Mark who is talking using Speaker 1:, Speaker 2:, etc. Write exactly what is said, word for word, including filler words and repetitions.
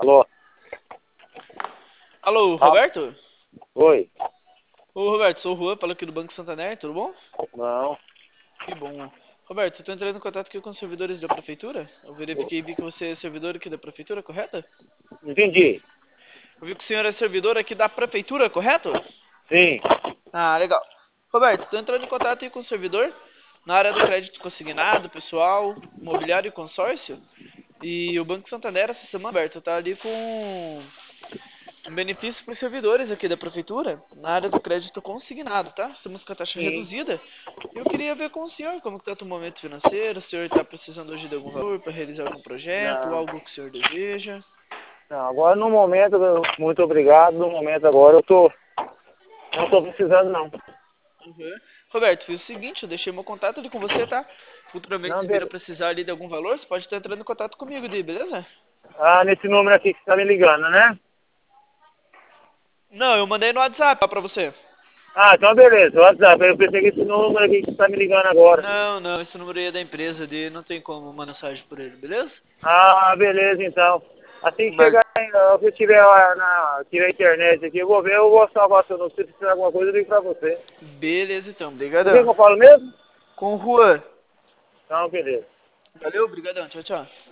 Speaker 1: Alô?
Speaker 2: Alô,
Speaker 1: Ah,
Speaker 2: Roberto?
Speaker 1: oi.
Speaker 2: Ô, Roberto, sou o Juan, falo aqui do Banco Santander, tudo bom?
Speaker 1: Não.
Speaker 2: Que bom. Roberto, eu tô entrando em contato aqui com os servidores da prefeitura. Eu verifiquei e vi que você é servidor aqui da prefeitura, correto?
Speaker 1: Entendi.
Speaker 2: Eu vi que o senhor é servidor aqui da prefeitura, correto?
Speaker 1: Sim.
Speaker 2: Ah, legal. Roberto, tô entrando em contato aí com o servidor na área do crédito consignado, pessoal, imobiliário e consórcio. E o Banco Santander, essa semana, Roberto, tá ali com um benefício para os servidores aqui da prefeitura na área do crédito consignado, tá? Estamos com a taxa
Speaker 1: Sim.
Speaker 2: reduzida. Eu queria ver com o senhor como está o momento financeiro, o senhor está precisando hoje de algum valor para realizar algum projeto,
Speaker 1: Não.
Speaker 2: algo que o senhor deseja.
Speaker 1: Não, agora no momento, muito obrigado. No momento agora eu tô. Não tô precisando não.
Speaker 2: Uhum. Roberto, fiz o seguinte, eu deixei meu contato ali com você, tá? Futuramente,
Speaker 1: Não,
Speaker 2: se vir a
Speaker 1: beleza.
Speaker 2: precisar ali de algum valor, você pode estar entrando em contato comigo, daí, beleza?
Speaker 1: Ah, nesse número aqui que você tá me ligando, né?
Speaker 2: Não, eu mandei no WhatsApp para você.
Speaker 1: Ah, então beleza. WhatsApp. Eu pensei que esse número aqui que você tá me ligando agora.
Speaker 2: Não, não, esse número aí é da empresa, de não tem como mandar mensagem por ele, beleza?
Speaker 1: Ah, beleza então. Assim que
Speaker 2: Mas
Speaker 1: chegar, em- ah, se tiver lá na, tiver internet aqui, eu vou ver, eu vou salvar seu número. Se precisar de alguma coisa, eu ligo pra você.
Speaker 2: beleza então,
Speaker 1: Com quem que
Speaker 2: brigadão.
Speaker 1: eu falo mesmo?
Speaker 2: Com o Juan.
Speaker 1: Então, beleza.
Speaker 2: Valeu, brigadão, tchau, tchau.